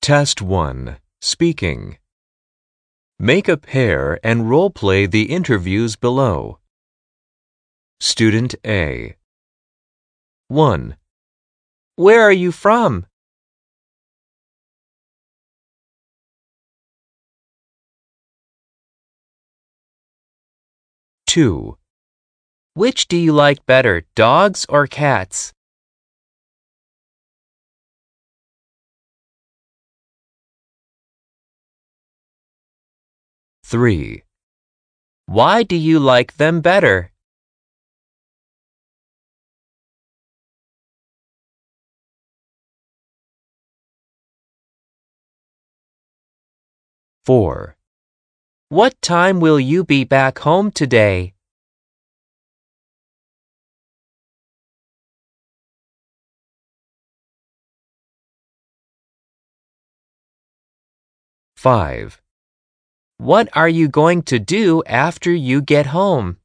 Test 1. Speaking. Make a pair and role-play the interviews below. Student A. 1. Where are you from? 2. Which do you like better, dogs or cats? 3. Why do you like them better? 4. What time will you be back home today? 5. What are you going to do after you get home?